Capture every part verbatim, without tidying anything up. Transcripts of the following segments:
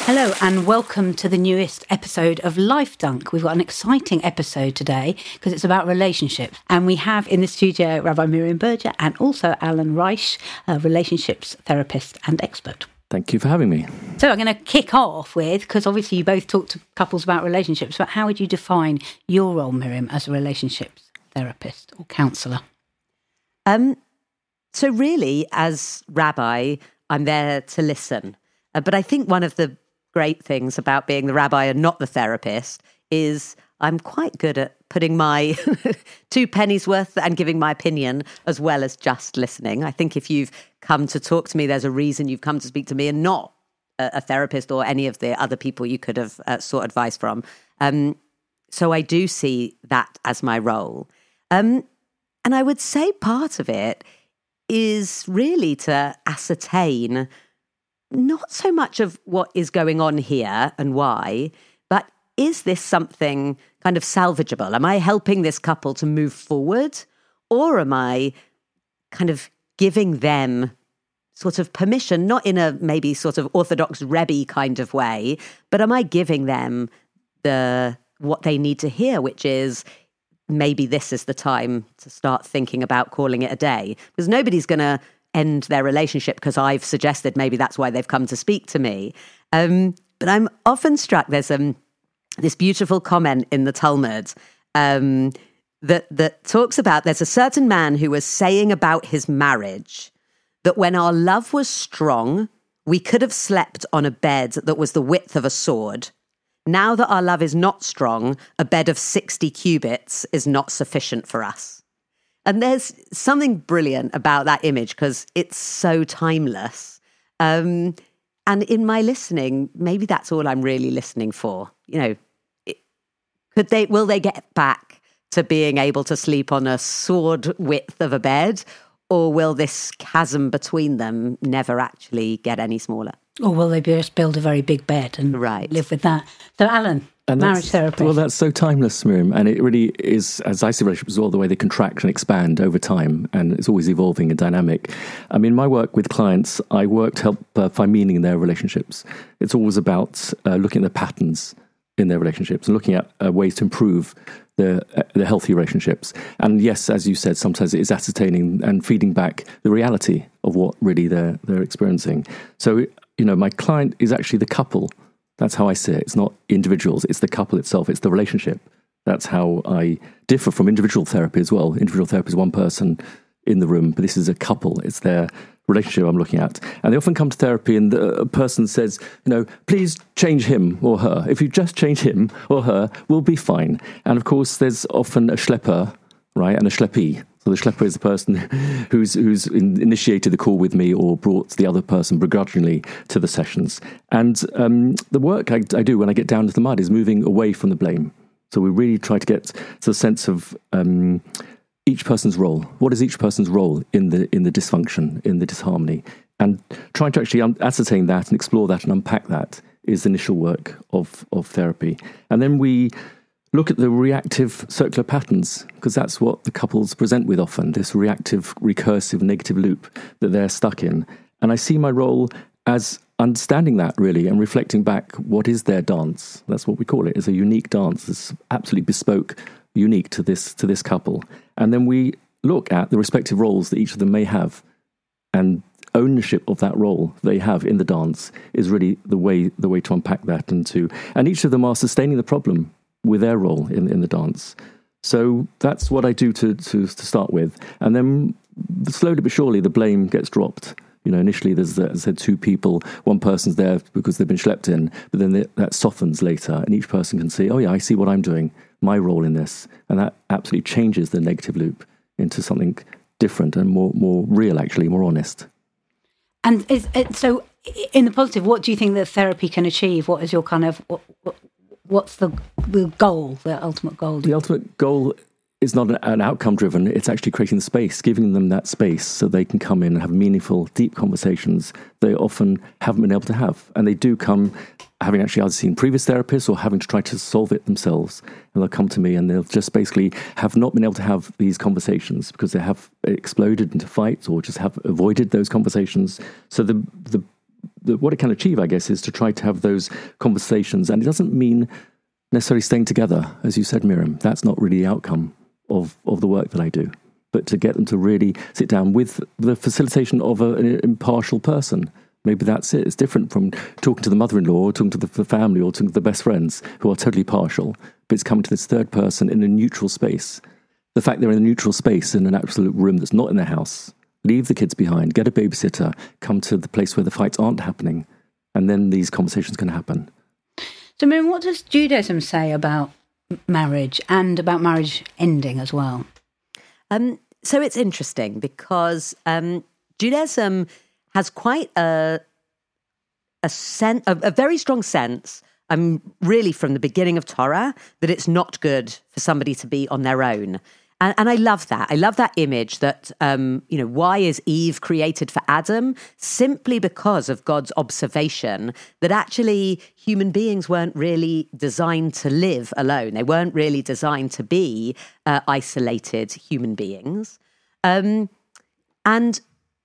Hello and welcome to the newest episode of Life Dunk. We've got an exciting episode today because it's about relationships. And we have in the studio Rabbi Miriam Berger and also Alan Reich, a relationships therapist and expert. Thank you for having me. So I'm going to kick off with, because obviously you both talk to couples about relationships, but how would you define your role, Miriam, as a relationships therapist or counsellor? Um, so really, as rabbi, I'm there to listen. Uh, but I think one of the great things about being the rabbi and not the therapist is I'm quite good at putting my two pennies worth and giving my opinion as well as just listening. I think if you've come to talk to me, there's a reason you've come to speak to me and not a, a therapist or any of the other people you could have uh, sought advice from. Um, so I do see that as my role. Um, and I would say part of it is really to ascertain not so much of what is going on here and why, but is this something kind of salvageable? Am I helping this couple to move forward? Or am I kind of giving them sort of permission, not in a maybe sort of Orthodox Rebbe kind of way, but am I giving them the what they need to hear, which is maybe this is the time to start thinking about calling it a day? Because nobody's going to end their relationship because I've suggested maybe that's why they've come to speak to me. Um, but I'm often struck, there's um, this beautiful comment in the Talmud um, that, that talks about there's a certain man who was saying about his marriage that when our love was strong, we could have slept on a bed that was the width of a sword. Now that our love is not strong, a bed of sixty cubits is not sufficient for us. And there's something brilliant about that image because it's so timeless. Um, and in my listening, maybe that's all I'm really listening for. You know, it, could they? Will they get back to being able to sleep on a sword width of a bed, or will this chasm between them never actually get any smaller? Or will they just build a very big bed and right. live with that? So, Alan, and marriage therapist. Well, that's so timeless, Miriam. And it really is, as I see relationships as well, the way they contract and expand over time. And it's always evolving and dynamic. I mean, my work with clients, I work to help uh, find meaning in their relationships. It's always about uh, looking at the patterns in their relationships and looking at uh, ways to improve the, uh, the healthy relationships. And yes, as you said, sometimes it is ascertaining and feeding back the reality of what really they're, they're experiencing. So, you know, my client is actually the couple. That's how I see it. It's not individuals. It's the couple itself. It's the relationship. That's how I differ from individual therapy as well. Individual therapy is one person in the room, but this is a couple. It's their relationship I'm looking at. And they often come to therapy and the person says, you know, please change him or her. If you just change him or her, we'll be fine. And of course, there's often a schlepper, right, and a schleppy. So the schlepper is the person who's who's in, initiated the call with me or brought the other person begrudgingly to the sessions. And um, the work I, I do when I get down to the mud is moving away from the blame. So we really try to get to the sense of um, each person's role. What is each person's role in the in the dysfunction, in the disharmony? And trying to actually un- ascertain that and explore that and unpack that is the initial work of, of therapy. And then we look at the reactive circular patterns, because that's what the couples present with often, this reactive, recursive, negative loop that they're stuck in. And I see my role as understanding that, really, and reflecting back, what is their dance? That's what we call it. It's a unique dance. It's absolutely bespoke, unique to this to this couple. And then we look at the respective roles that each of them may have, and ownership of that role they have in the dance is really the way the way to unpack that, and to and each of them are sustaining the problem with their role in, in the dance. So that's what I do to, to to start with. And then slowly but surely the blame gets dropped. You know, initially there's, as I said, two people. One person's there because they've been schlepped in, but then the, that softens later and each person can see, oh yeah, I see what I'm doing, my role in this. And that absolutely changes the negative loop into something different and more, more real, actually, more honest. And is it, so in the positive, what do you think that therapy can achieve? What is your kind of... What, what, What's the the goal, the ultimate goal? The ultimate goal is not an, an outcome driven. It's actually creating the space, giving them that space so they can come in and have meaningful, deep conversations they often haven't been able to have. And they do come having actually either seen previous therapists or having to try to solve it themselves. And they'll come to me and they'll just basically have not been able to have these conversations because they have exploded into fights or just have avoided those conversations. So the the the, what it can achieve, I guess, is to try to have those conversations. And it doesn't mean necessarily staying together, as you said, Miriam. That's not really the outcome of, of the work that I do. But to get them to really sit down with the facilitation of a, an impartial person. Maybe that's it. It's different from talking to the mother-in-law or talking to the, the family or talking to the best friends who are totally partial. But it's coming to this third person in a neutral space. The fact they're in a neutral space in an absolute room that's not in their house. Leave the kids behind, get a babysitter, come to the place where the fights aren't happening. And then these conversations can happen. So, Miriam, what does Judaism say about marriage and about marriage ending as well? Um, so it's interesting because um, Judaism has quite a a, sen- a a very strong sense, um, really from the beginning of Torah, that it's not good for somebody to be on their own. And, and I love that. I love that image that, um, you know, why is Eve created for Adam? Simply because of God's observation that actually human beings weren't really designed to live alone. They weren't really designed to be uh, isolated human beings. Um, and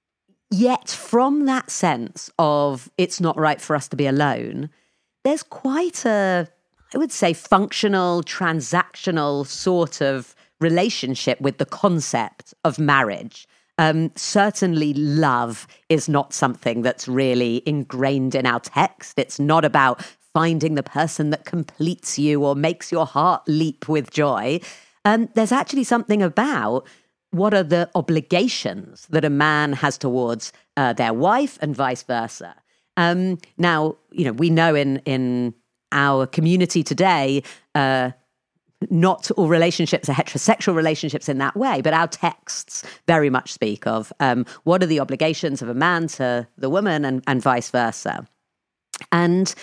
yet from that sense of it's not right for us to be alone, there's quite a, I would say, functional, transactional sort of relationship with the concept of marriage. Um, certainly love is not something that's really ingrained in our text. It's not about finding the person that completes you or makes your heart leap with joy. Um, there's actually something about what are the obligations that a man has towards uh, their wife and vice versa. Um, now, you know, we know in, in our community today, uh, not all relationships are heterosexual relationships in that way, but our texts very much speak of um, what are the obligations of a man to the woman and, and vice versa. And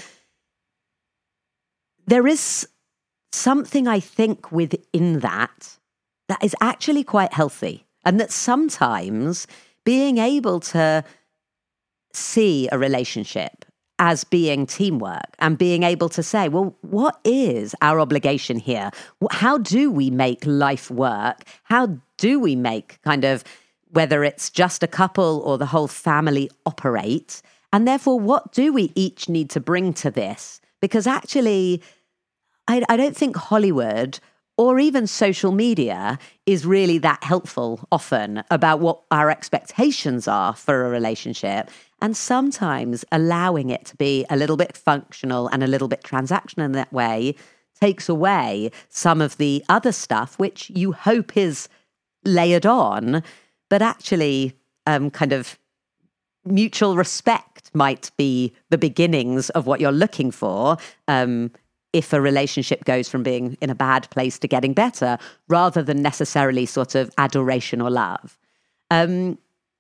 there is something, I think, within that that is actually quite healthy, and that sometimes being able to see a relationship as being teamwork and being able to say, well, what is our obligation here? How do we make life work? How do we make kind of, whether it's just a couple or the whole family, operate? And therefore, what do we each need to bring to this? Because actually, I, I don't think Hollywood or even social media is really that helpful often about what our expectations are for a relationship. And sometimes allowing it to be a little bit functional and a little bit transactional in that way takes away some of the other stuff, which you hope is layered on, but actually um, kind of mutual respect might be the beginnings of what you're looking for. Um, if a relationship goes from being in a bad place to getting better, rather than necessarily sort of adoration or love. Um,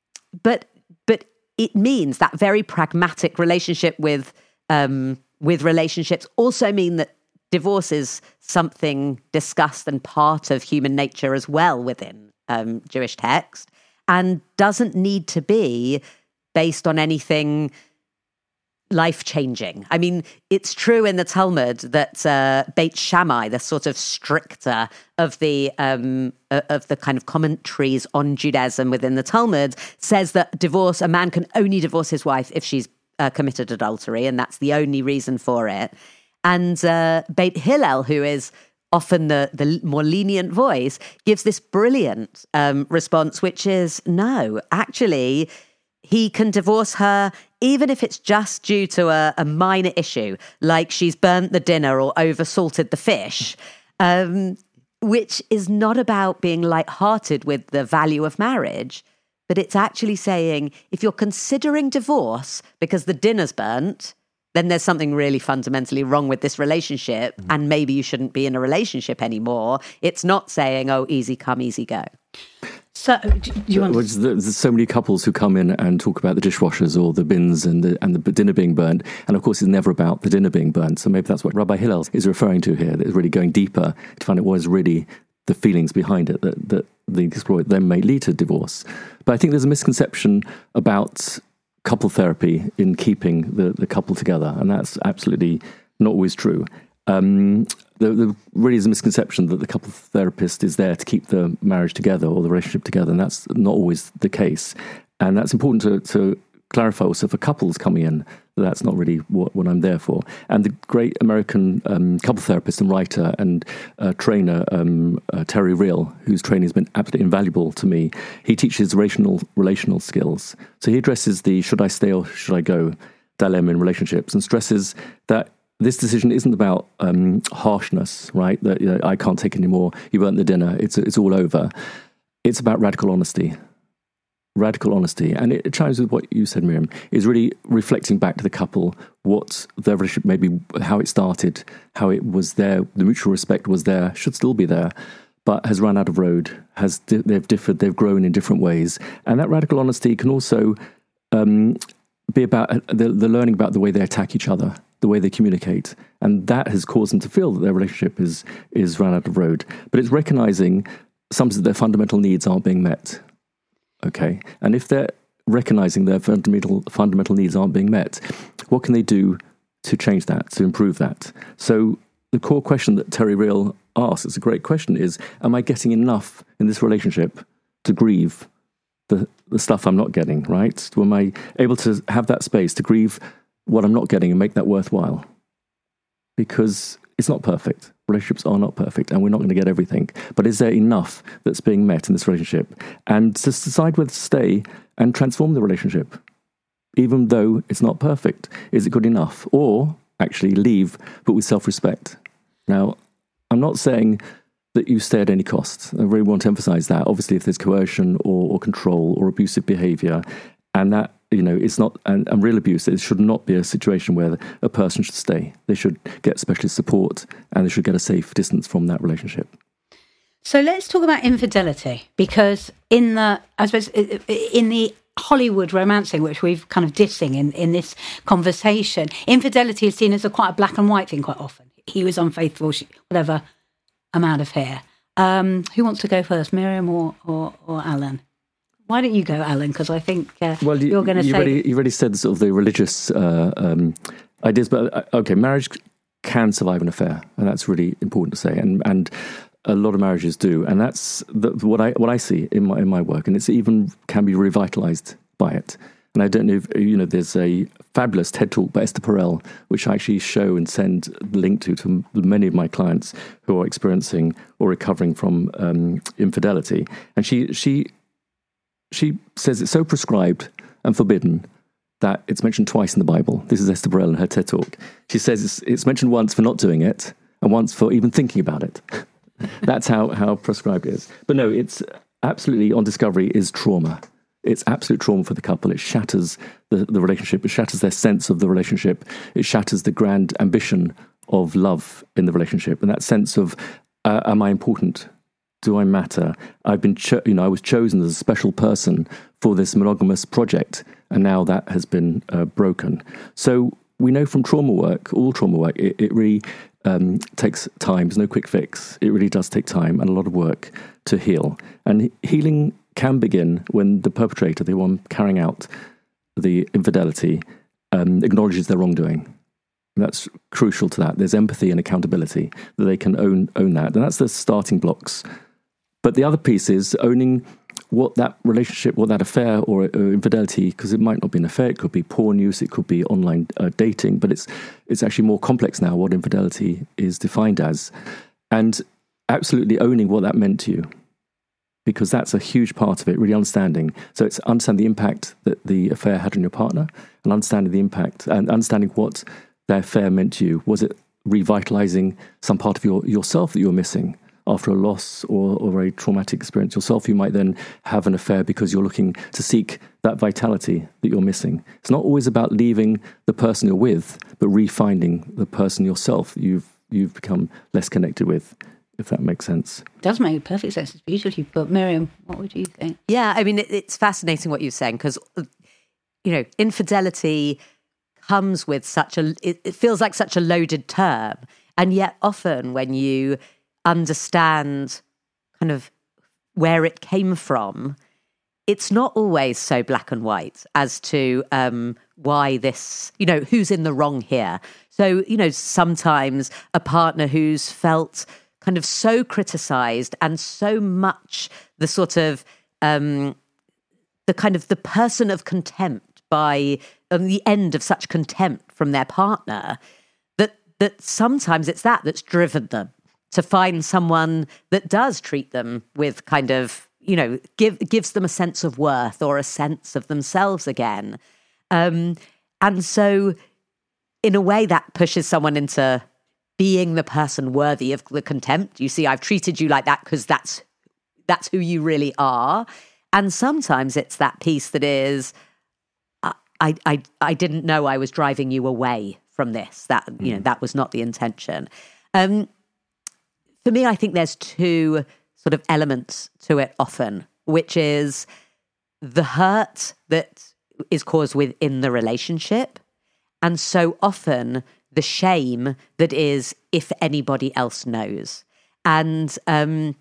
but but it means that very pragmatic relationship with um, with relationships also mean that divorce is something discussed and part of human nature as well within um, Jewish text, and doesn't need to be based on anything life-changing. I mean, it's true in the Talmud that uh, Beit Shammai, the sort of stricter of the um, of the kind of commentaries on Judaism within the Talmud, says that divorce, a man can only divorce his wife if she's uh, committed adultery, and that's the only reason for it. And uh, Beit Hillel, who is often the, the more lenient voice, gives this brilliant um, response, which is, no, actually, he can divorce her even if it's just due to a, a minor issue, like she's burnt the dinner or oversalted the fish, um, which is not about being lighthearted with the value of marriage, but it's actually saying, if you're considering divorce because the dinner's burnt, then there's something really fundamentally wrong with this relationship, mm-hmm. and maybe you shouldn't be in a relationship anymore. It's not saying, oh, easy come, easy go. So, do you want to... There's so many couples who come in and talk about the dishwashers or the bins and the, and the dinner being burnt. And of course, it's never about the dinner being burnt. So maybe that's what Rabbi Hillel is referring to here, that is really going deeper to find out what is really the feelings behind it that, that the exploit then may lead to divorce. But I think there's a misconception about couple therapy in keeping the, the couple together. And that's absolutely not always true. Um, there, there really is a misconception that the couple therapist is there to keep the marriage together or the relationship together, and that's not always the case. And that's important to, to clarify also for couples coming in. That's not really what, what I'm there for. And the great American um, couple therapist and writer and uh, trainer, um, uh, Terry Real, whose training has been absolutely invaluable to me, he teaches relational relational skills. So he addresses the should I stay or should I go dilemma in relationships and stresses that this decision isn't about um, harshness, right? That, you know, I can't take any more, you've earned the dinner, it's, it's all over. It's about radical honesty. Radical honesty, and it chimes with what you said, Miriam, is really reflecting back to the couple what their relationship, maybe how it started, how it was there, the mutual respect was there, should still be there, but has run out of road, has they've differed, they've grown in different ways. And that radical honesty can also um, be about the, the learning about the way they attack each other, the way they communicate. And that has caused them to feel that their relationship is, is run out of road. But it's recognizing sometimes that their fundamental needs aren't being met. Okay, and if they're recognizing their fundamental fundamental needs aren't being met, what can they do to change that, to improve that? So the core question that Terry Real asks, it's a great question, is, am I getting enough in this relationship to grieve the, the stuff I'm not getting, right? Am I able to have that space to grieve what I'm not getting and make that worthwhile? Because it's not perfect. Relationships are not perfect, and we're not going to get everything. But is there enough that's being met in this relationship? And to decide whether to stay and transform the relationship, even though it's not perfect. Is it good enough? Or actually leave, but with self-respect. Now, I'm not saying that you stay at any cost. I really want to emphasize that. Obviously, if there's coercion or, or control or abusive behavior, and that, you know, it's not, and, and real abuse, it should not be a situation where a person should stay. They should get specialist support, and they should get a safe distance from that relationship. So let's talk about infidelity, because in the, I suppose, in the Hollywood romancing, which we've kind of dissing in, in this conversation, infidelity is seen as a quite a black and white thing quite often. He was unfaithful, she, whatever amount of hair. Um, who wants to go first, Miriam or, or, or Alan? Why don't you go, Alan? Because I think uh, well, you, you're going to say... Already, you already said sort of the religious uh, um, ideas, but uh, okay, marriage can survive an affair, and that's really important to say, and and a lot of marriages do, and that's the, what I what I see in my in my work, and it's even can be revitalized by it. And I don't know if, you know, there's a fabulous TED Talk by Esther Perel, which I actually show and send the link to to many of my clients who are experiencing or recovering from um, infidelity, and she she. She says it's so prescribed and forbidden that it's mentioned twice in the Bible. This is Esther Perel in her TED Talk. She says it's, it's mentioned once for not doing it and once for even thinking about it. That's how, how prescribed it is. But no, it's absolutely, on discovery, is trauma. It's absolute trauma for the couple. It shatters the, the relationship. It shatters their sense of the relationship. It shatters the grand ambition of love in the relationship. And that sense of, uh, am I important? Do I matter? I've been, cho- you know, I was chosen as a special person for this monogamous project, and now that has been uh, broken. So we know from trauma work, all trauma work, it, it really um, takes time. There's no quick fix. It really does take time and a lot of work to heal. And healing can begin when the perpetrator, the one carrying out the infidelity, um, acknowledges their wrongdoing. That's crucial to that. There's empathy and accountability that they can own own that, and that's the starting blocks. But the other piece is owning what that relationship, what that affair or, or infidelity, because it might not be an affair, it could be porn use, it could be online uh, dating, but it's it's actually more complex now what infidelity is defined as. And absolutely owning what that meant to you, because that's a huge part of it, really understanding. So it's understanding the impact that the affair had on your partner, and understanding the impact, and understanding what their affair meant to you. Was it revitalizing some part of your yourself that you were missing after a loss or, or a traumatic experience yourself? You might then have an affair because you're looking to seek that vitality that you're missing. It's not always about leaving the person you're with, but refinding the person yourself that you've you've become less connected with, if that makes sense. It does make perfect sense. It's beautifully put. Miriam, what would you think? Yeah, I mean, it, it's fascinating what you're saying, because, you know, infidelity comes with such a, it, it feels like such a loaded term. And yet often when you understand kind of where it came from, it's not always so black and white as to um, why this, you know, who's in the wrong here. So, you know, sometimes a partner who's felt kind of so criticized and so much the sort of, um, the kind of the person of contempt by um, the end of such contempt from their partner, that that sometimes it's that that's driven them to find someone that does treat them with kind of, you know, give gives them a sense of worth or a sense of themselves again. Um, and so in a way that pushes someone into being the person worthy of the contempt. You see, I've treated you like that because that's that's who you really are. And sometimes it's that piece that is, I I I didn't know I was driving you away from this. That, you know, that was not the intention. Um, for me, I think there's two sort of elements to it often, which is the hurt that is caused within the relationship. And so often the shame that is if anybody else knows. And um,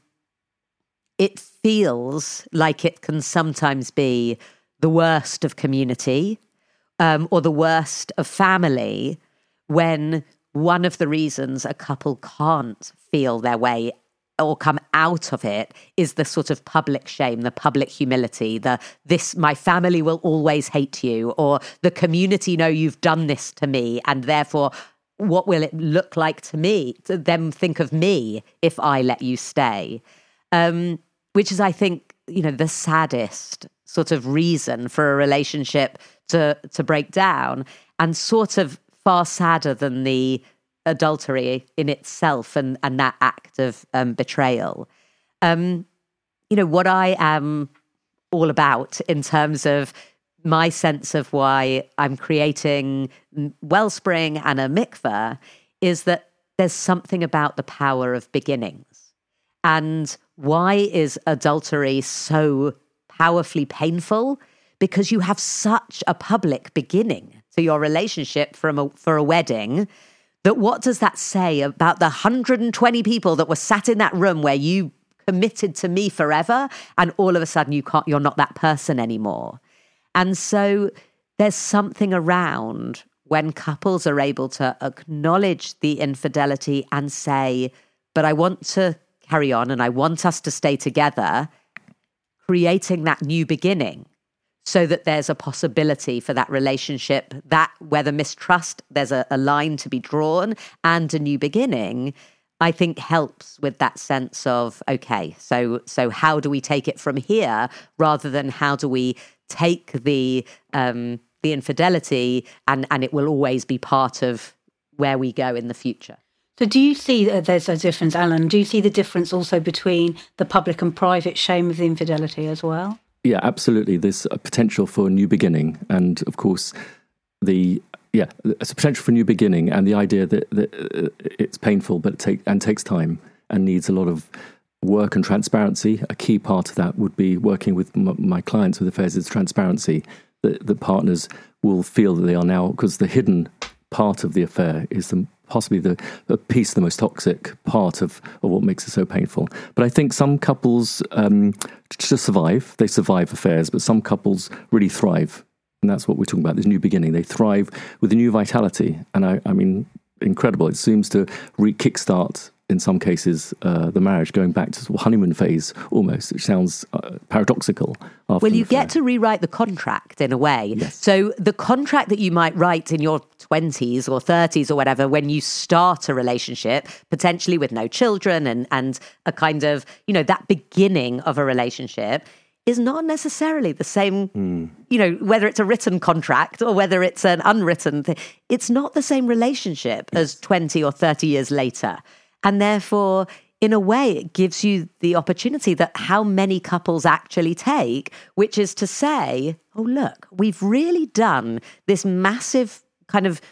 it feels like it can sometimes be the worst of community um, or the worst of family when one of the reasons a couple can't feel their way or come out of it is the sort of public shame, the public humility, the this, my family will always hate you, or the community know you've done this to me, and therefore what will it look like to me, to them think of me if I let you stay? Um, which is, I think, you know, the saddest sort of reason for a relationship to to break down, and sort of far sadder than the adultery in itself and, and that act of um, betrayal. Um, you know, what I am all about in terms of my sense of why I'm creating Wellspring and a mikveh is that there's something about the power of beginnings. And why is adultery so powerfully painful? Because you have such a public beginning to your relationship from a, for a wedding, that what does that say about the one hundred twenty people that were sat in that room where you committed to me forever, and all of a sudden you can't, you're not that person anymore? And so there's something around when couples are able to acknowledge the infidelity and say, but I want to carry on and I want us to stay together, creating that new beginning so that there's a possibility for that relationship, that where the mistrust, there's a, a line to be drawn and a new beginning, I think helps with that sense of, okay, so so how do we take it from here rather than how do we take the um, the infidelity and, and it will always be part of where we go in the future. So do you see that there's a difference, Alan? Do you see the difference also between the public and private shame of the infidelity as well? Yeah, absolutely. There's a potential for a new beginning. And of course, the yeah, it's a potential for a new beginning, and the idea that, that it's painful but it take, and takes time and needs a lot of work and transparency. A key part of that would be working with m- my clients with affairs is transparency, that the partners will feel that they are now, because the hidden part of the affair is the possibly the, the piece, the most toxic part of, of what makes it so painful. But I think some couples um, just survive. They survive affairs, but some couples really thrive. And that's what we're talking about, this new beginning. They thrive with a new vitality. And I, I mean, incredible. It seems to re-kickstart, in some cases, uh, the marriage, going back to honeymoon phase almost, which sounds uh, paradoxical. Well, you get to rewrite the contract in a way. Yes. So the contract that you might write in your twenties or thirties or whatever, when you start a relationship, potentially with no children and, and a kind of, you know, that beginning of a relationship is not necessarily the same, mm. you know, whether it's a written contract or whether it's an unwritten thing. It's not the same relationship yes. as twenty or thirty years later. And therefore, in a way, it gives you the opportunity that how many couples actually take, which is to say, oh, look, we've really done this massive kind of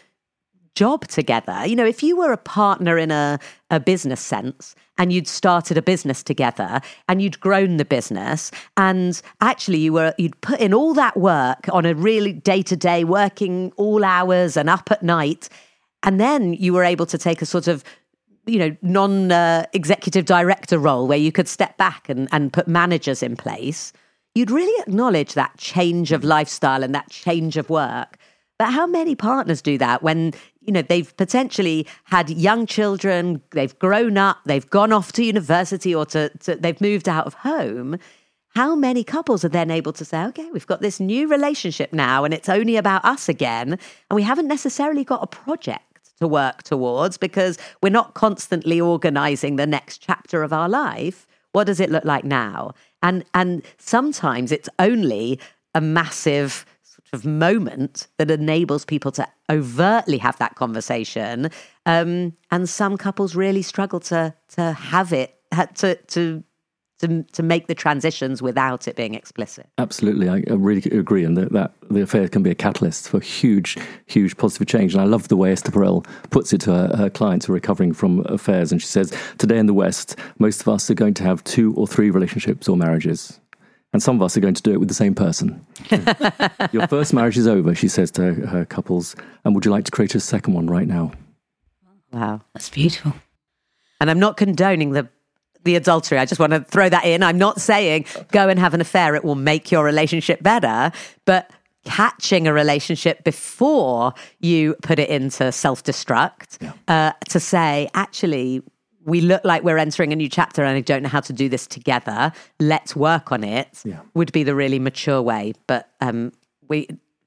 job together. You know, if you were a partner in a, a business sense and you'd started a business together and you'd grown the business and actually you were, you'd put in all that work on a really day-to-day working all hours and up at night, and then you were able to take a sort of you know, non-executive uh, director role where you could step back and, and put managers in place, you'd really acknowledge that change of lifestyle and that change of work. But how many partners do that when, you know, they've potentially had young children, they've grown up, they've gone off to university or to, to they've moved out of home? how many couples are then able to say, okay, we've got this new relationship now and it's only about us again, and we haven't necessarily got a project to work towards because we're not constantly organising the next chapter of our life. What does it look like now? And and sometimes it's only a massive sort of moment that enables people to overtly have that conversation. Um, and some couples really struggle to to have it, to to to to make the transitions without it being explicit. Absolutely, I, I really agree, and that, that the affair can be a catalyst for huge, huge positive change. And I love the way Esther Perel puts it to her, her clients who are recovering from affairs. And she says, today in the West, most of us are going to have two or three relationships or marriages. And some of us are going to do it with the same person. Your first marriage is over, she says to her, her couples, and would you like to create a second one right now? Wow. That's beautiful. And I'm not condoning the the adultery. I just want to throw that in. I'm not saying go and have an affair, it will make your relationship better, but catching a relationship before you put it into self-destruct, yeah. uh, to say, actually, we look like we're entering a new chapter and I don't know how to do this together. Let's work on it, yeah. would be the really mature way. But um, we...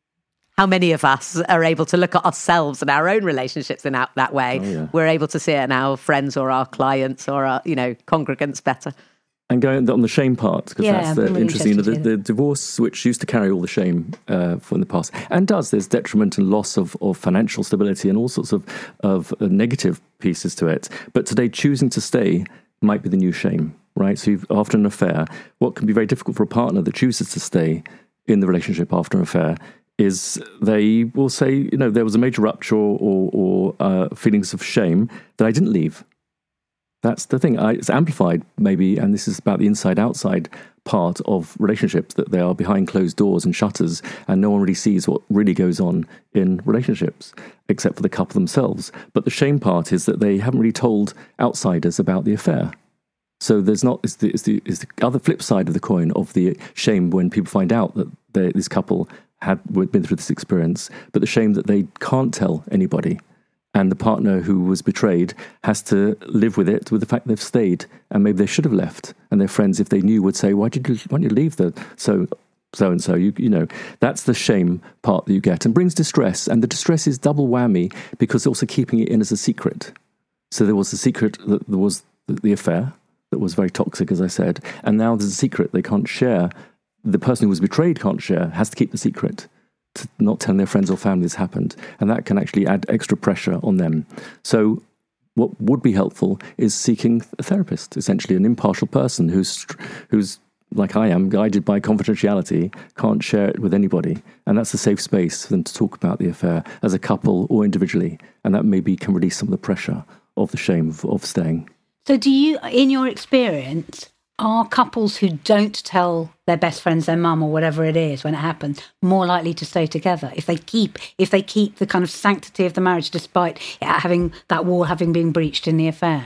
how many of us are able to look at ourselves and our own relationships in that, that way? Oh, yeah. We're able to see it in our friends or our clients or our, you know, congregants better. And going on the shame part, because yeah, that's the really interesting, the, the divorce, which used to carry all the shame uh, from the past, and does, there's detriment and loss of, of financial stability and all sorts of, of uh, negative pieces to it. But today, choosing to stay might be the new shame, right? So you've, after an affair, what can be very difficult for a partner that chooses to stay in the relationship after an affair is they will say, you know, there was a major rupture or, or, or uh, feelings of shame that I didn't leave. That's the thing. I, it's amplified, maybe, and this is about the inside-outside part of relationships, that they are behind closed doors and shutters, and no one really sees what really goes on in relationships, except for the couple themselves. But the shame part is that they haven't really told outsiders about the affair. So there's not, it's the, it's the, it's the other flip side of the coin of the shame when people find out that they, this couple had been through this experience, but the shame that they can't tell anybody. And the partner who was betrayed has to live with it, with the fact they've stayed, and maybe they should have left. And their friends, if they knew, would say, "Why did you? Why don't you leave the so so and so?" You you know, that's the shame part that you get, and brings distress. And the distress is double whammy because also keeping it in as a secret. So there was a secret that there was the affair that was very toxic, as I said, and now there's a secret they can't share. The person who was betrayed can't share, has to keep the secret, to not telling their friends or family this happened. And that can actually add extra pressure on them. So what would be helpful is seeking a therapist, essentially an impartial person who's, who's like I am, guided by confidentiality, can't share it with anybody. And that's a safe space for them to talk about the affair as a couple or individually. And that maybe can release some of the pressure of the shame of, of staying. So do you, in your experience, are couples who don't tell their best friends, their mum or whatever it is when it happens, more likely to stay together if they keep if they keep the kind of sanctity of the marriage despite it having that wall having been breached in the affair?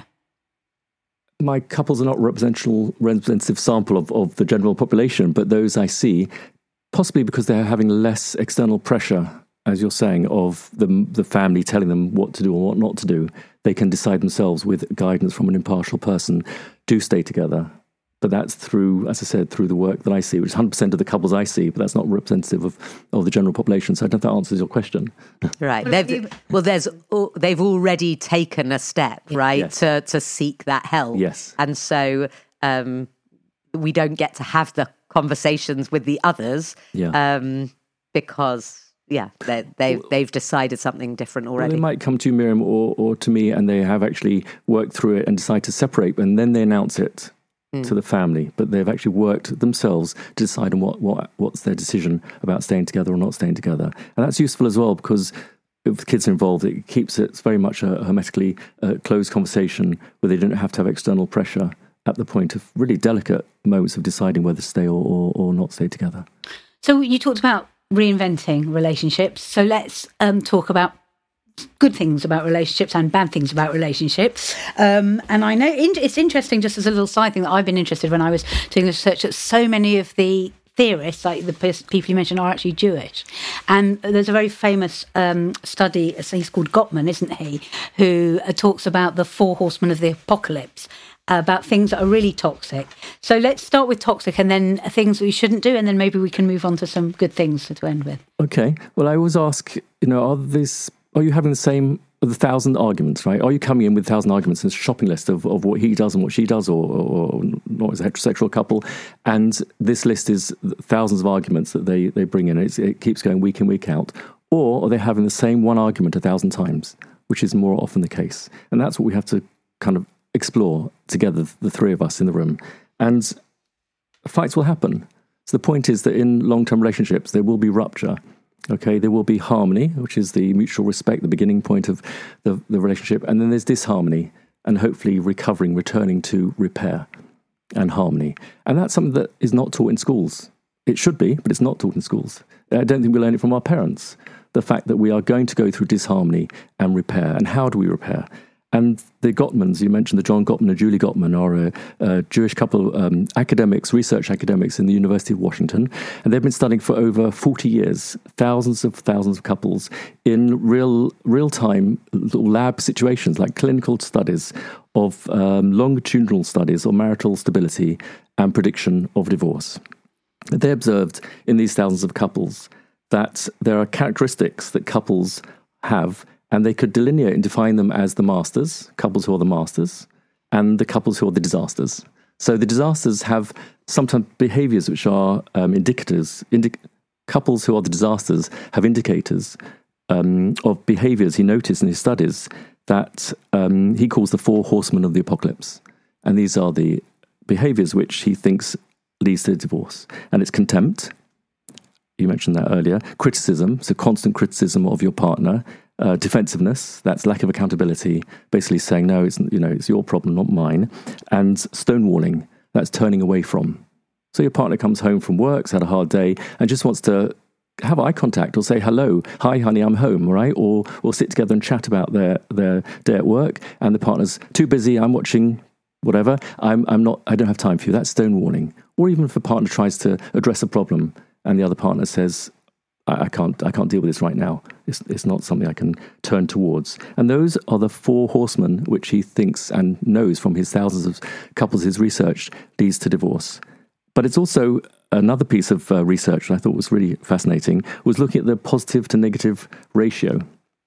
My couples are not representative representative sample of, of the general population, but those I see, possibly because they're having less external pressure, as you're saying, of the the family telling them what to do or what not to do. They can decide themselves with guidance from an impartial person, do stay together. But that's through, as I said, through the work that I see, which is one hundred percent of the couples I see, but that's not representative of, of the general population. So I don't know if that answers your question. Right. They've, well, there's they've already taken a step, right, yes. to, to seek that help. Yes. And so um, we don't get to have the conversations with the others yeah. um, because... Yeah, they, they've, they've decided something different already. Well, they might come to Miriam or, or to me and they have actually worked through it and decide to separate, and then they announce it mm. to the family. But they've actually worked themselves to decide on what, what what's their decision about staying together or not staying together. And that's useful as well because if the kids are involved, it keeps it very much a hermetically uh, closed conversation where they don't have to have external pressure at the point of really delicate moments of deciding whether to stay or, or, or not stay together. So you talked about reinventing relationships. So let's um, talk about good things about relationships and bad things about relationships. Um, and I know in, it's interesting, just as a little side thing, that I've been interested when I was doing research, that so many of the theorists, like the people you mentioned, are actually Jewish. And there's a very famous um, study, he's called Gottman, isn't he, who uh, talks about the four horsemen of the apocalypse. about things that are really toxic. So let's start with toxic and then things we shouldn't do, and then maybe we can move on to some good things to end with. Okay. Well, I always ask, you know, are this, are you having the same, the thousand arguments, right? Are you coming in with a thousand arguments and a shopping list of, of what he does and what she does, or, or not as a heterosexual couple? And this list is thousands of arguments that they, they bring in. It's, it keeps going week in, week out. Or are they having the same one argument a thousand times, which is more often the case? And that's what we have to kind of explore together, the three of us in the room. And fights will happen. So the point is that in long-term relationships, there will be rupture. Okay, there will be harmony, which is the mutual respect, the beginning point of the, the relationship. And then there's disharmony and hopefully recovering, returning to repair and harmony. And that's something that is not taught in schools. It should be, but it's not taught in schools. I don't think we learn it from our parents. The fact that we are going to go through disharmony and repair. And how do we repair? And the Gottmans, you mentioned the John Gottman and Julie Gottman, are a, a Jewish couple, um, academics, research academics in the University of Washington. And they've been studying for over forty years, thousands of thousands of couples in real, real-time lab situations, like clinical studies of um, longitudinal studies of marital stability and prediction of divorce. They observed in these thousands of couples that there are characteristics that couples have, and they could delineate and define them as the masters, couples who are the masters, and the couples who are the disasters. So the disasters have sometimes behaviors which are um, indicators. Indi- couples who are the disasters have indicators um, of behaviors he noticed in his studies that um, he calls the four horsemen of the apocalypse. And these are the behaviors which he thinks leads to divorce. And it's contempt. You mentioned that earlier. Criticism, so constant criticism of your partner. Uh, defensiveness, that's lack of accountability, basically saying, no, it's, you know, it's your problem, not mine. And stonewalling, that's turning away from. So your partner comes home from work, has had a hard day, and just wants to have eye contact or say hello, hi honey, I'm home, all right? Or or sit together and chat about their, their day at work, and the partner's too busy, I'm watching whatever, I'm I'm not, I don't have time for you. That's stonewalling. Or even if a partner tries to address a problem and the other partner says, I can't I can't deal with this right now. It's, it's not something I can turn towards. And those are the four horsemen which he thinks and knows from his thousands of couples he's researched leads to divorce. But it's also another piece of uh, research that I thought was really fascinating, was looking at the positive to negative ratio.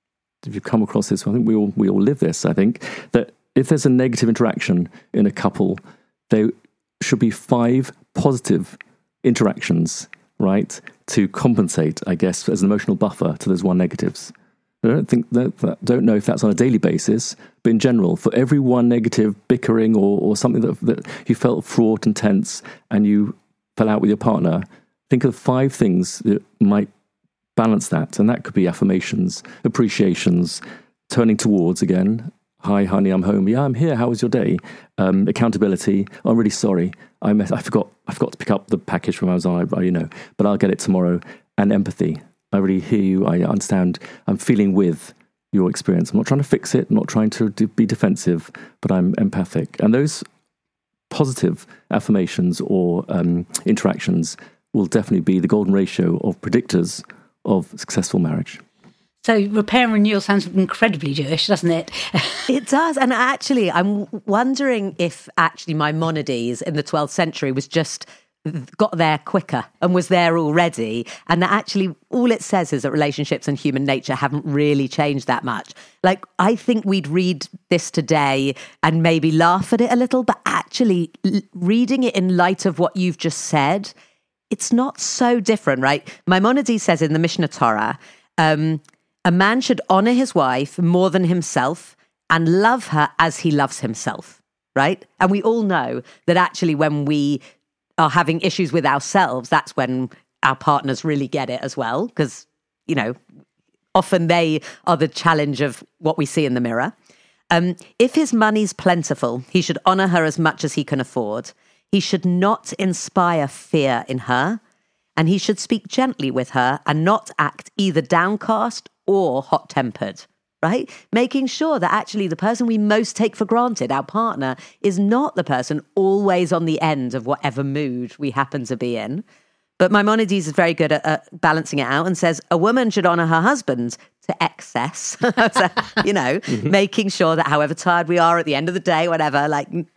If you've come across this, I think we all we all live this, I think, that if there's a negative interaction in a couple, there should be five positive interactions, right, to compensate, I guess, as an emotional buffer to those one negatives. I don't think that, that, don't know if that's on a daily basis, but in general, for every one negative bickering or, or something that, that you felt fraught and tense and you fell out with your partner, think of five things that might balance that. And that could be affirmations, appreciations, turning towards again. Hi, honey, I'm home. Yeah, I'm here. How was your day? Um, accountability. Oh, I'm really sorry. I met, I forgot. I forgot to pick up the package from Amazon. I, you know, but I'll get it tomorrow. And empathy. I really hear you. I understand. I'm feeling with your experience. I'm not trying to fix it. I'm not trying to be defensive, but I'm empathic. And those positive affirmations or um, interactions will definitely be the golden ratio of predictors of successful marriage. So repair and renewal sounds incredibly Jewish, doesn't it? It does. And actually, I'm wondering if actually Maimonides in the twelfth century was just got there quicker and was there already. And that actually all it says is that relationships and human nature haven't really changed that much. Like, I think we'd read this today and maybe laugh at it a little, but actually reading it in light of what you've just said, it's not so different, right? Maimonides says in the Mishnah Torah, um, a man should honor his wife more than himself and love her as he loves himself, right? And we all know that actually when we are having issues with ourselves, that's when our partners really get it as well, because, you know, often they are the challenge of what we see in the mirror. Um, if his money's plentiful, he should honor her as much as he can afford. He should not inspire fear in her, and he should speak gently with her and not act either downcast or hot-tempered, right? Making sure that actually the person we most take for granted, our partner, is not the person always on the end of whatever mood we happen to be in. But Maimonides is very good at, at balancing it out and says a woman should honor her husband to excess, so, you know, mm-hmm. making sure that however tired we are at the end of the day, whatever, like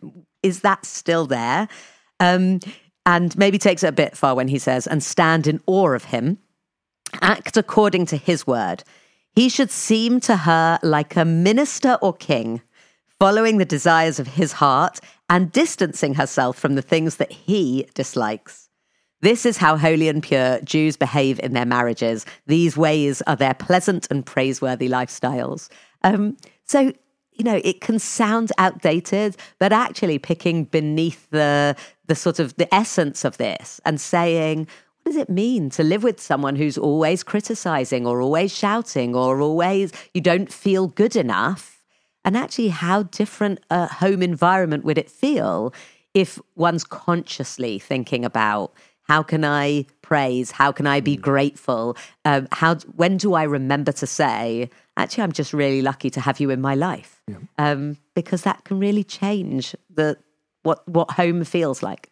is that still there? Um, and maybe takes it a bit far when he says, and stand in awe of him, act according to his word. He should seem to her like a minister or king, following the desires of his heart and distancing herself from the things that he dislikes. This is how holy and pure Jews behave in their marriages. These ways are their pleasant and praiseworthy lifestyles. Um, so, you know, it can sound outdated, but actually picking beneath the the sort of the essence of this and saying, what does it mean to live with someone who's always criticizing or always shouting or always you don't feel good enough? And actually, how different a home environment would it feel if one's consciously thinking about, how can I praise? How can I be grateful? Um, how? When do I remember to say, actually, I'm just really lucky to have you in my life? Yeah. Um, because that can really change the what what home feels like.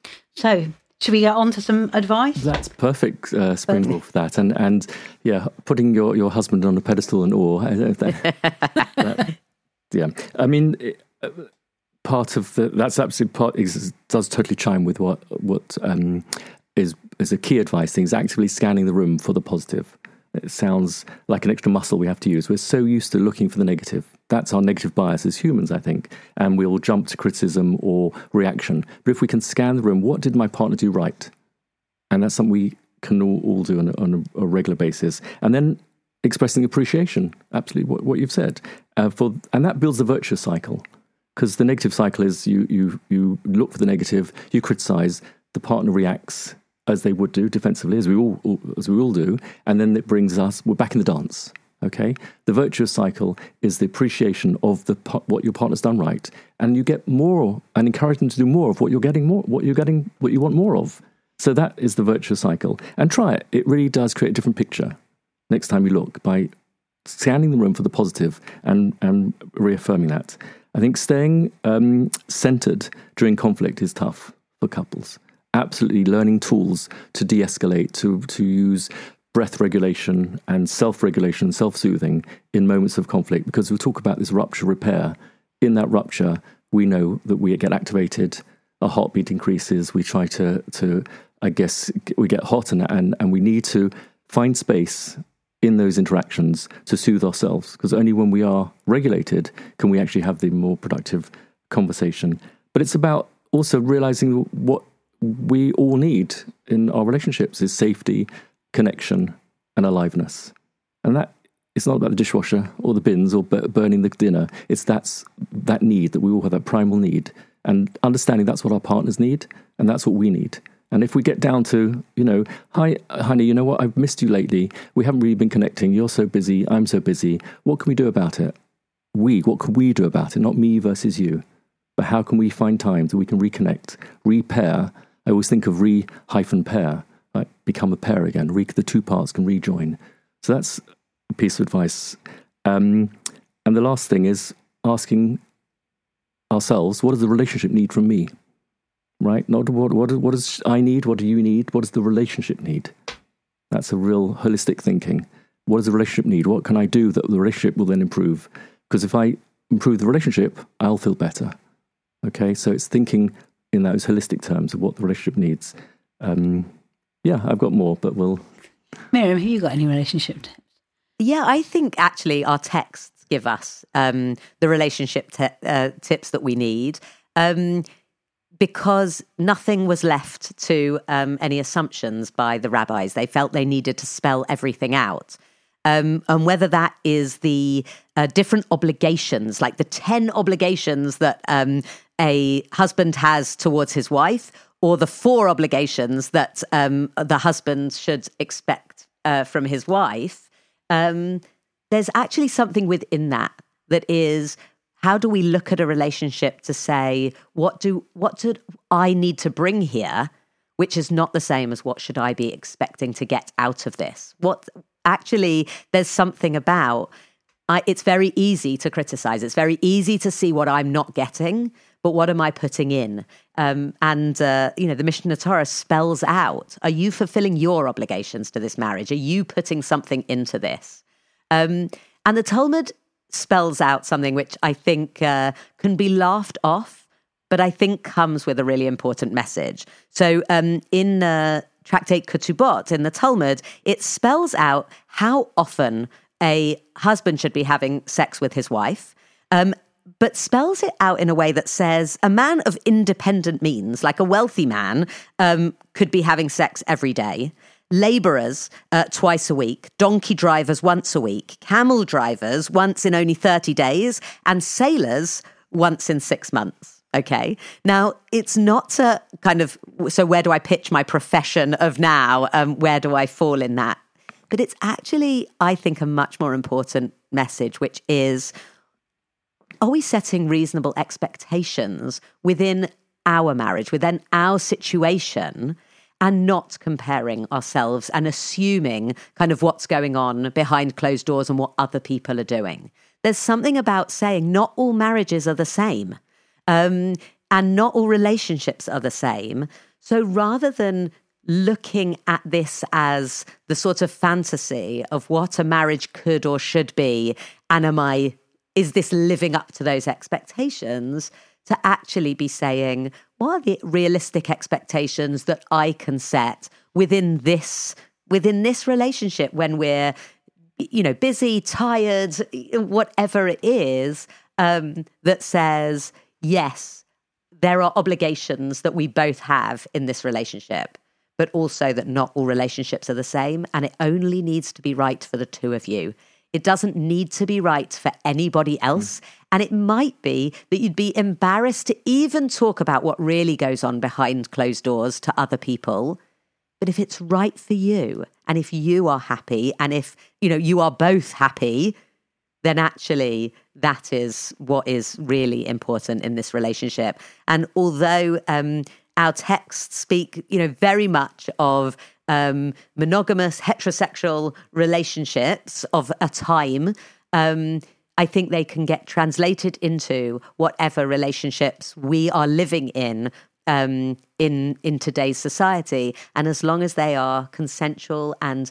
So, should we get on to some advice? That's perfect uh, springboard for that. And, and yeah, putting your, your husband on a pedestal in awe. That, that, yeah, I mean... It, uh, Part of the that's absolutely part is, does totally chime with what what um, is is a key advice thing, is actively scanning the room for the positive. It sounds like an extra muscle we have to use. We're so used to looking for the negative. That's our negative bias as humans, I think, and we will jump to criticism or reaction. But if we can scan the room, what did my partner do right? And that's something we can all, all do on, a, on a, a regular basis. And then expressing appreciation, absolutely what, what you've said, uh, for and that builds a virtuous cycle. Because the negative cycle is you you you look for the negative, you criticize, the partner reacts as they would do defensively, as we all as we all do, and then it brings us we're back in the dance. Okay, the virtuous cycle is the appreciation of the what your partner's done right, and you get more and encourage them to do more of what you're getting more what you're getting what you want more of. So that is the virtuous cycle, and try it. It really does create a different picture next time you look by scanning the room for the positive and and reaffirming that. I think staying um, centered during conflict is tough for couples. Absolutely learning tools to de-escalate, to, to use breath regulation and self-regulation, self-soothing in moments of conflict, because we talk about this rupture repair. In that rupture, we know that we get activated, our heartbeat increases, we try to, to I guess, we get hot, and, and, and we need to find space in those interactions to soothe ourselves, because only when we are regulated can we actually have the more productive conversation. But it's about also realizing what we all need in our relationships is safety, connection, and aliveness. And that it's not about the dishwasher or the bins or burning the dinner. It's that's that need, that we all have that primal need, and understanding that's what our partners need and that's what we need. And if we get down to, you know, hi, honey, you know what, I've missed you lately. We haven't really been connecting. You're so busy. I'm so busy. What can we do about it? We, what can we do about it? Not me versus you. But how can we find time that we can reconnect, repair? I always think of re hyphen pair, like become a pair again. Re, the two parts can rejoin. So that's a piece of advice. Um, and the last thing is asking ourselves, what does the relationship need from me? Right? Not what, what, what does I need? What do you need? What does the relationship need? That's a real holistic thinking. What does the relationship need? What can I do that the relationship will then improve? Because if I improve the relationship, I'll feel better. Okay, so it's thinking in those holistic terms of what the relationship needs. Um, yeah, I've got more, but we'll... Miriam, have you got any relationship tips? Yeah, I think actually our texts give us um, the relationship te- uh, tips that we need. Um Because nothing was left to um, any assumptions by the rabbis. They felt they needed to spell everything out. Um, and whether that is the uh, different obligations, like the ten obligations that um, a husband has towards his wife, or the four obligations that um, the husband should expect uh, from his wife, um, there's actually something within that that is... How do we look at a relationship to say, what do what do I need to bring here, which is not the same as what should I be expecting to get out of this? What actually, there's something about, I, it's very easy to criticize. It's very easy to see what I'm not getting, but what am I putting in? Um, and, uh, you know, the Mishnah Torah spells out, are you fulfilling your obligations to this marriage? Are you putting something into this? Um, and the Talmud spells out something which I think uh, can be laughed off, but I think comes with a really important message. So um, in uh, Tractate Ketubot, in the Talmud, it spells out how often a husband should be having sex with his wife, um, but spells it out in a way that says a man of independent means, like a wealthy man, um, could be having sex every day. Labourers uh, twice a week, donkey drivers once a week, camel drivers once in only thirty days, and sailors once in six months. Okay. Now, it's not a kind of, so where do I pitch my profession of now? Um, where do I fall in that? But it's actually, I think, a much more important message, which is, are we setting reasonable expectations within our marriage, within our situation, and not comparing ourselves and assuming kind of what's going on behind closed doors and what other people are doing? There's something about saying not all marriages are the same, um, and not all relationships are the same. So rather than looking at this as the sort of fantasy of what a marriage could or should be, and am I, is this living up to those expectations, to actually be saying, what are the realistic expectations that I can set within this within this relationship when we're, you know, busy, tired, whatever it is, um, that says, yes, there are obligations that we both have in this relationship, but also that not all relationships are the same, and it only needs to be right for the two of you. It doesn't need to be right for anybody else. Mm. And it might be that you'd be embarrassed to even talk about what really goes on behind closed doors to other people. But if it's right for you, and if you are happy, and if, you know, you are both happy, then actually that is what is really important in this relationship. And although um, our texts speak, you know, very much of um, monogamous, heterosexual relationships of a time, um, I think they can get translated into whatever relationships we are living in um, in in today's society. And as long as they are consensual and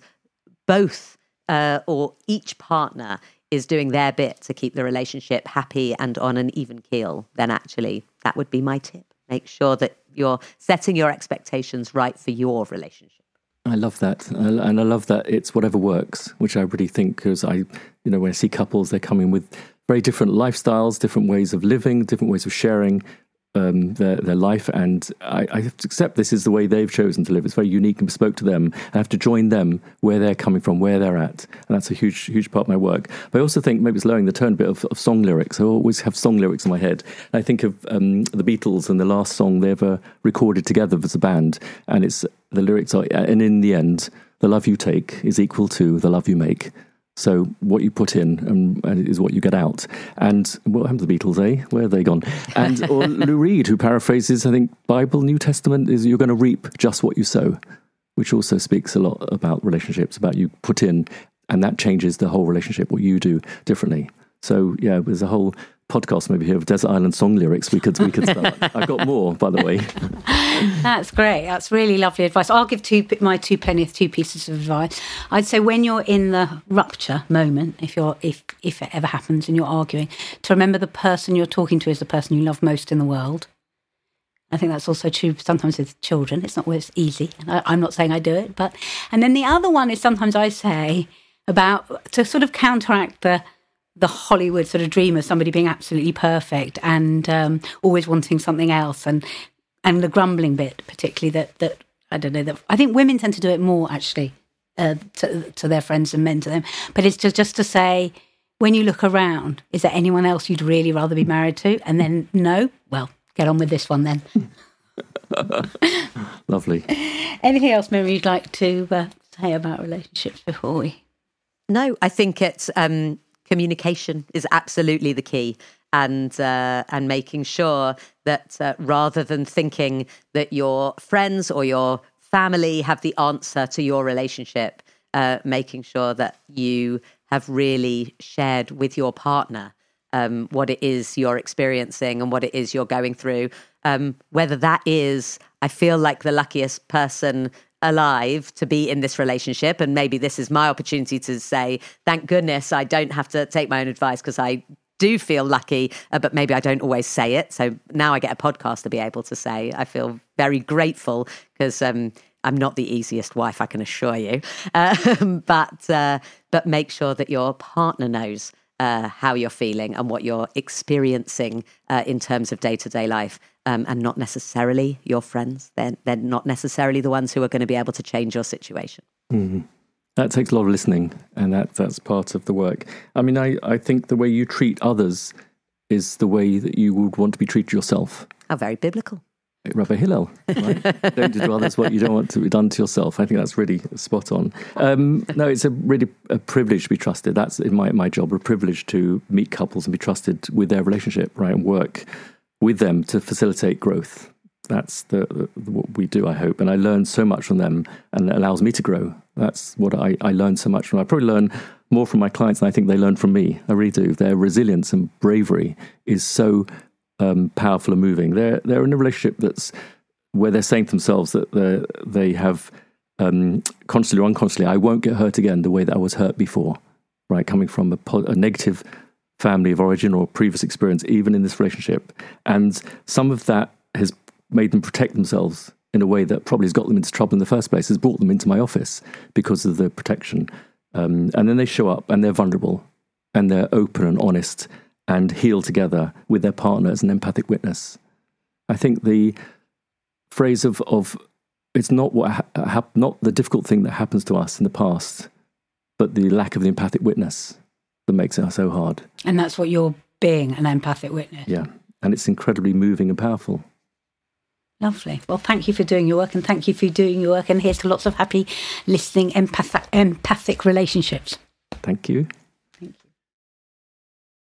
both uh, or each partner is doing their bit to keep the relationship happy and on an even keel, then actually that would be my tip. Make sure that you're setting your expectations right for your relationship. I love that. And I love that it's whatever works, which I really think, because I, you know, when I see couples, they're coming with very different lifestyles, different ways of living, different ways of sharing um, their, their life. And I, I have to accept this is the way they've chosen to live. It's very unique and bespoke to them. I have to join them where they're coming from, where they're at. And that's a huge, huge part of my work. But I also think maybe it's lowering the tone a bit of, of song lyrics. I always have song lyrics in my head. And I think of um, the Beatles and the last song they ever recorded together as a band. And it's the lyrics are, and in the end, the love you take is equal to the love you make. So what you put in um, is what you get out. And what happened to the Beatles, eh? Where are they gone? And or Lou Reed, who paraphrases, I think, Bible, New Testament, is you're going to reap just what you sow, which also speaks a lot about relationships, about you put in, and that changes the whole relationship, what you do differently. So, yeah, there's a whole podcast maybe here of Desert Island song lyrics we could we could start. I've got more, by the way. That's great. That's really lovely advice. I'll give two my two pennies, two pieces of advice. I'd say when you're in the rupture moment, if you're if if it ever happens and you're arguing, to remember the person you're talking to is the person you love most in the world. I think that's also true sometimes with children. It's not always easy. I, I'm not saying I do it, but and then the other one is sometimes I say about to sort of counteract the the Hollywood sort of dream of somebody being absolutely perfect and um, always wanting something else, and and the grumbling bit, particularly that that I don't know that I think women tend to do it more actually uh, to to their friends and men to them. But it's just just to say, when you look around, is there anyone else you'd really rather be married to? And then no, well, get on with this one then. Lovely. Anything else, Miriam, you'd like to uh, say about relationships before we? No, I think it's. Um... Communication is absolutely the key, and uh, and making sure that uh, rather than thinking that your friends or your family have the answer to your relationship, uh, making sure that you have really shared with your partner um, what it is you're experiencing and what it is you're going through. Um, whether that is, I feel like the luckiest person alive to be in this relationship, and maybe this is my opportunity to say, thank goodness I don't have to take my own advice because I do feel lucky, uh, but maybe I don't always say it. So now I get a podcast to be able to say, I feel very grateful because um, I'm not the easiest wife, I can assure you. Um, but uh, but make sure that your partner knows uh, how you're feeling and what you're experiencing uh, in terms of day-to-day life, um, and not necessarily your friends. They're, they're not necessarily the ones who are going to be able to change your situation. Mm-hmm. That takes a lot of listening, and that that's part of the work. I mean, I, I think the way you treat others is the way that you would want to be treated yourself. How very biblical. Rabbi Hillel, right? Don't do to others what you don't want to be done to yourself. I think that's really spot on. Um, no, it's a really a privilege to be trusted. That's in my, my job, a privilege to meet couples and be trusted with their relationship, right, and work with them to facilitate growth. That's the, the what we do, I hope. And I learn so much from them, and it allows me to grow. That's what I, I learn so much from. I probably learn more from my clients than I think they learn from me. I really do. Their resilience and bravery is so Um, powerful and moving. They're they're in a relationship that's where they're saying to themselves that they they have um, consciously or unconsciously, I won't get hurt again the way that I was hurt before. Right, coming from a, a negative family of origin or previous experience, even in this relationship, and some of that has made them protect themselves in a way that probably has got them into trouble in the first place. Has brought them into my office because of the protection, um, and then they show up and they're vulnerable and they're open and honest and heal together with their partner as an empathic witness. I think the phrase of, of it's not what ha- ha- not the difficult thing that happens to us in the past, but the lack of the empathic witness that makes it so hard. And that's what you're being, an empathic witness. Yeah, and it's incredibly moving and powerful. Lovely. Well, thank you for doing your work, and thank you for doing your work, and here's to lots of happy, listening, empathic, empathic relationships. Thank you.